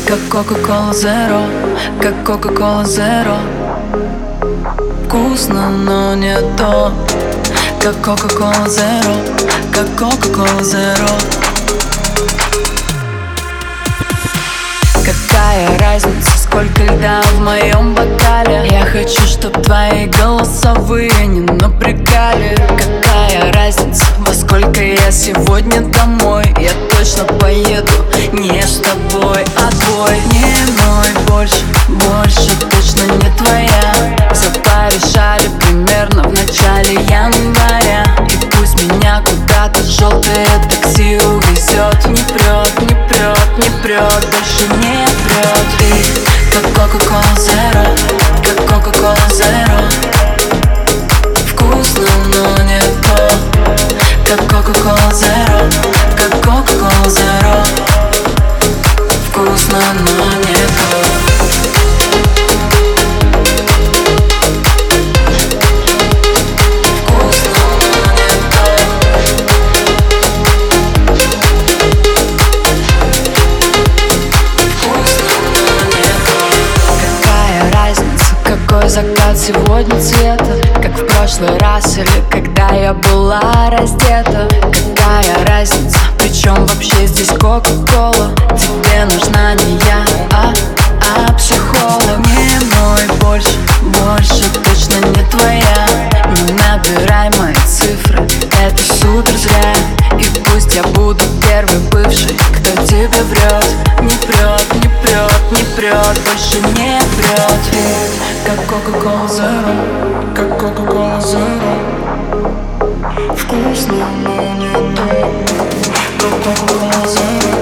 как Coca-Cola Zero, как Coca-Cola Zero. Вкусно, но не то, как Coca-Cola Zero, как Coca-Cola Zero. Какая разница, сколько льда в моем бокале? Я хочу, чтоб твои голосовые не напрягали. Какая разница, во сколько я сегодня домой? Я точно поеду не с тобой, а твой. Не мой, больше точно не твоя. Все порешали примерно в начале января. И пусть меня куда-то желтое такси увезет. Не прет, не прет, не прет, больше не прет. Ты как Coca-Cola Zero, как Coca-Cola Zero. Вкусно, но не то, как Coca-Cola Zero, как Coca-Cola Zero. Вкусно, но не то. Закат сегодня цвета, как в прошлый раз или когда я была раздета. Какая разница, причем вообще здесь Кока-Кола? Тебе нужна не я, а психолог. Не мой, больше точно не твоя. Не набирай мои цифры, это супер зря. И пусть я буду первый бывший, кто тебе врет. Не прет, не прет, не прет, больше не прет. Как Coca-Cola Zero, как Coca-Cola Zero. Вкусно, но не то, как Coca-Cola Zero.